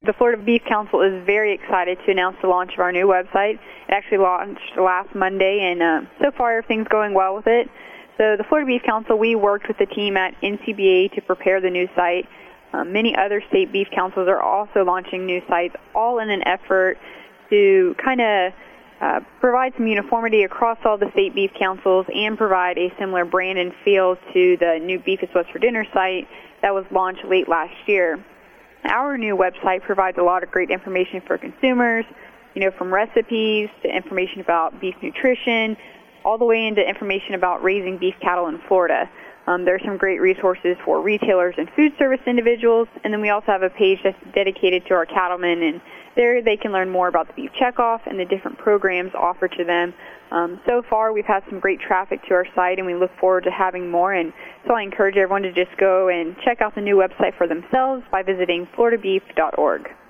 The Florida Beef Council is very excited to announce the launch of our new website. It actually launched last Monday, and so far everything's going well with it. So the Florida Beef Council, we worked with the team at NCBA to prepare the new site. Many other state beef councils are also launching new sites, all in an effort to kind of provide some uniformity across all the state beef councils and provide a similar brand and feel to the new Beef is What's for Dinner site that was launched late last year. Our new website provides a lot of great information for consumers, from recipes to information about beef nutrition, all the way into information about raising beef cattle in Florida. There are some great resources for retailers and food service individuals, and then we also have a page that's dedicated to our cattlemen, and there they can learn more about the beef checkoff and the different programs offered to them. So far, we've had some great traffic to our site, and we look forward to having more. And so I encourage everyone to just go and check out the new website for themselves by visiting floridabeef.org.